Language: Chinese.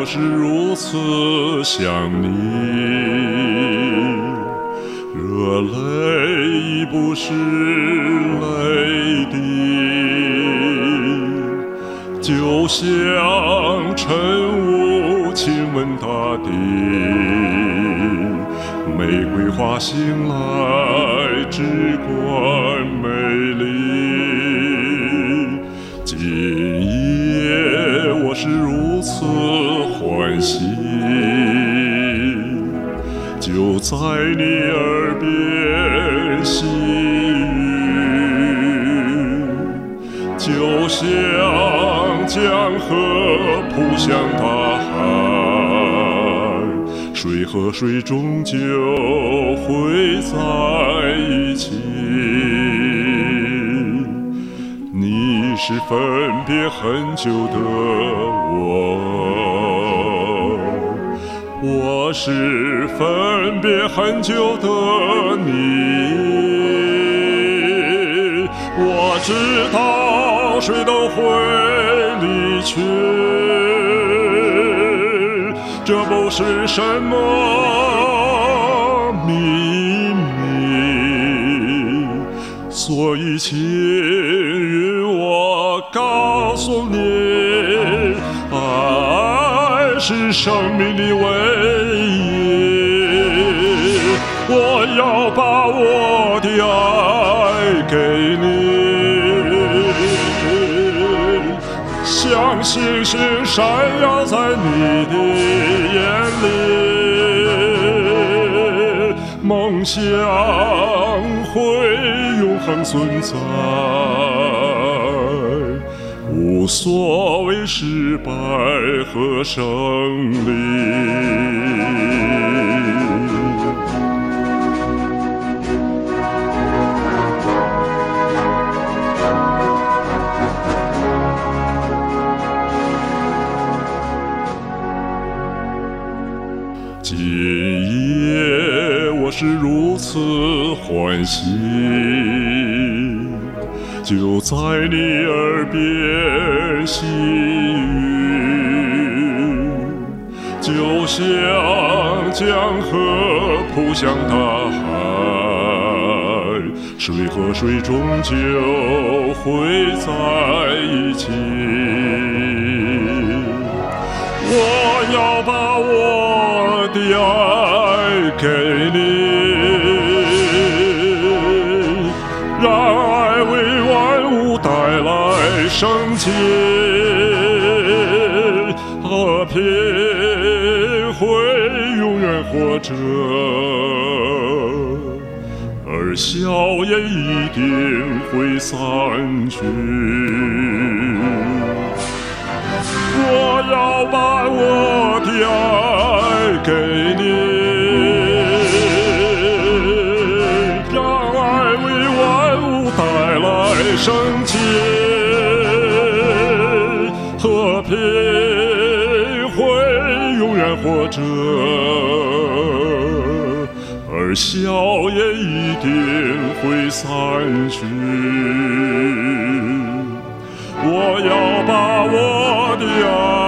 我是如此想你，热泪已不是泪滴，就像晨雾亲吻大地，玫瑰花醒来只管美丽。今夜我是如此欢喜，就在你耳边细语，就像江河扑向大海，水和水终究会在一起。你是分别很久的我是分别很久的你。我知道谁都会离去，这不是什么秘密，所以请允我告诉你，爱是生命的唯一。我要把我的爱给你，像星星闪耀在你的眼里，梦想会永恒存在，无所谓失败和胜利。今夜我是如此欢喜，就在你耳边细语，就像江河扑向大海，水和水终究会在一起。我要把我的爱给你，让爱为万物带来生机，和平会永远活着，而硝烟一定会散去。我要把我的爱给你，让爱为万物带来生机，和平会永远活着，而硝烟一定会散去。我要把我的爱